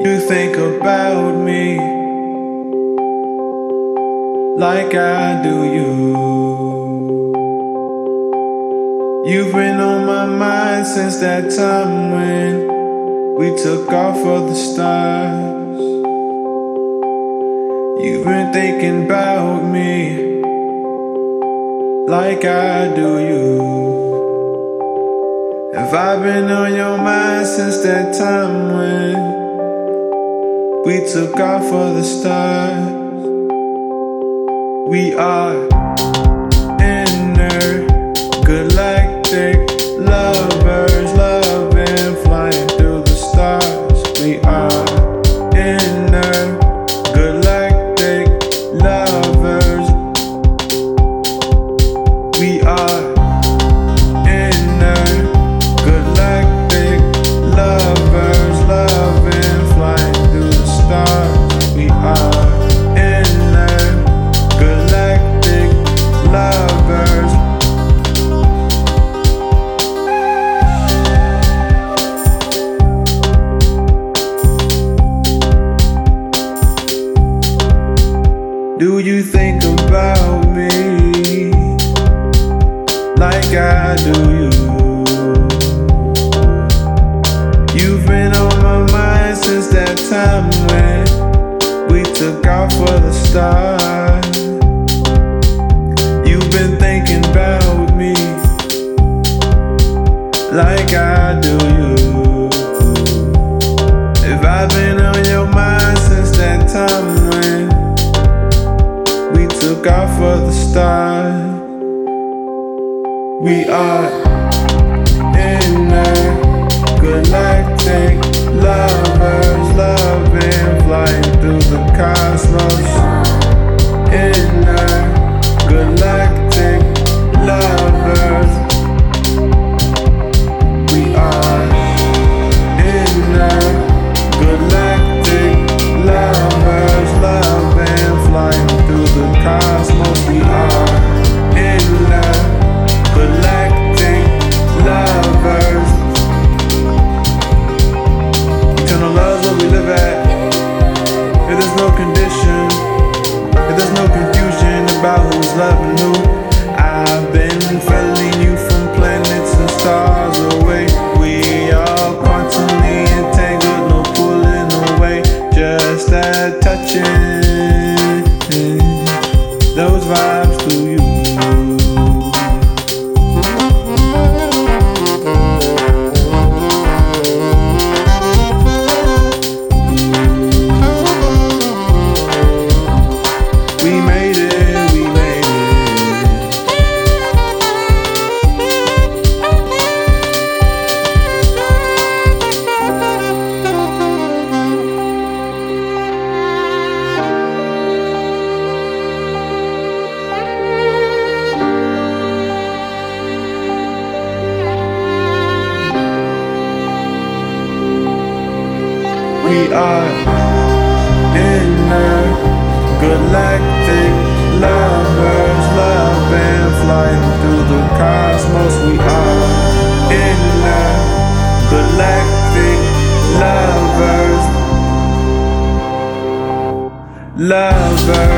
You think about me like I do you. You've been on my mind since that time when we took off for the stars. You've been thinking about me like I do you. Have I been on your mind since that time when we took off for the stars? We are intergalactic lovers, loving, flying through the stars. We are intergalactic lovers. We are intergalactic lovers, loving, flying through the stars. We are intergalactic lovers. Do you think about me like I do you? You've been on my mind since that time when we took off for the stars. You've been thinking about me like I do you. Have I been on your mind since that time when we took off for the stars? We are intergalactic lovers, loving, flying through the cosmos. Intergalactic lovers. We are intergalactic lovers, loving, flying through the cosmos. We are intergalactic lovers. Eternal love's what we live at. If there's no condition, if there's no confusion about who's loving who, I've been feeling you from planets and stars away. We are quantumly entangled, no pulling away, just that touching those vibes through you. We made it, we made it. We are intergalactic lovers, loving, flying through the cosmos. We are intergalactic lovers, lovers.